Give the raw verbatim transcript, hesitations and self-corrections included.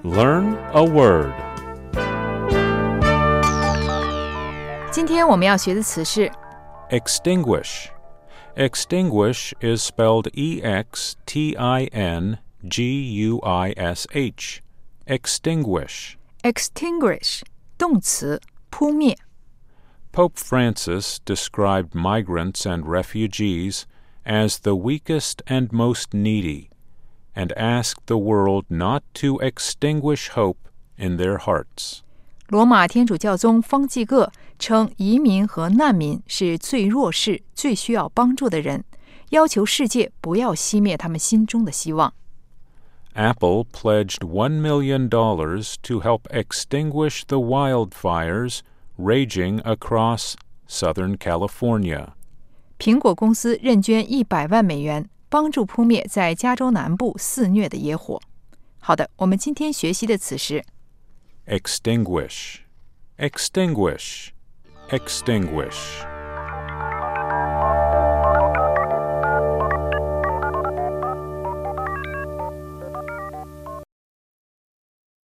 Learn a word. 今天我们要学的词是 Extinguish. Extinguish is spelled E X T I N G U I S H. Extinguish. extinguish 动词扑灭。 Pope Francis described migrants and refugees as the weakest and most needy, and asked the world not to extinguish hope in their hearts. 罗马天主教宗方济各称移民和难民是最弱势、最需要帮助的人，要求世界不要熄灭他们心中的希望。 Apple pledged one million dollars to help extinguish the wildfires raging across Southern California. 苹果公司认捐一百万美元，帮助扑灭在加州南部肆虐的野火。好的，我们今天学习的词是 Extinguish. Extinguish. Extinguish.